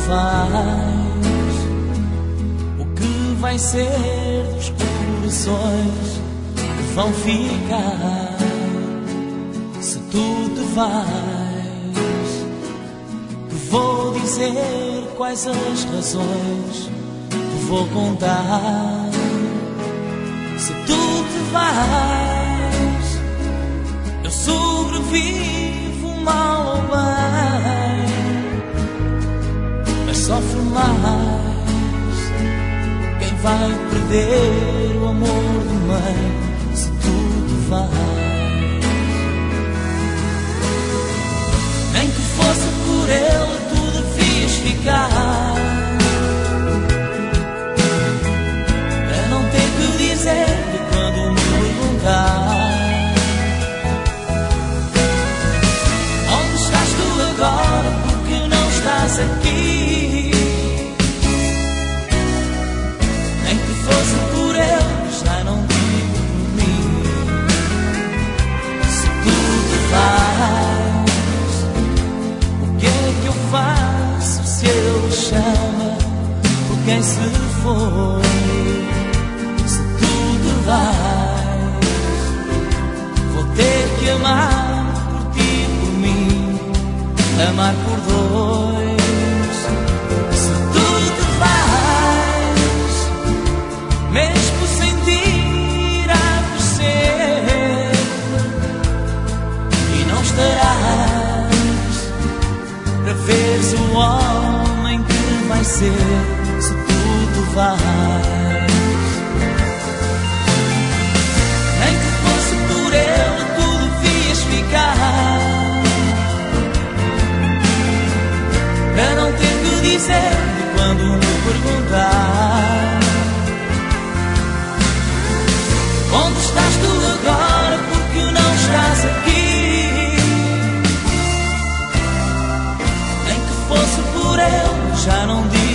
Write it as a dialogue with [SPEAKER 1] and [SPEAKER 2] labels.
[SPEAKER 1] faz, o que vai ser dos corações que vão ficar se tu te vais. Que vou dizer quais as razões, que vou contar se tu te vais. Eu sobrevivo mal ou bem, mas sofre mais quem vai perder o amor de mãe se tu te vais. Nem que fosse por ele tu devias ficar, para não ter que dizer-lhe quando me perguntar: onde estás tu agora, porque não estás aqui? Nem que fosse por ele, já não digo por mim. Se tu te vais, o que é que eu faço se ele chama por quem se foi? Se tu te vais, vou ter que amar por ti e por mim, amar por dois. Se tu te vais, mesmo sem ti irá crescer, e não estarás para veres o homem que vai ser se tu te vais. Nem que fosse por ele tu devias ficar, para não ter que dizer quando me perguntar: onde estás tu agora, porque não estás aqui? Nem que fosse por ele, já não digo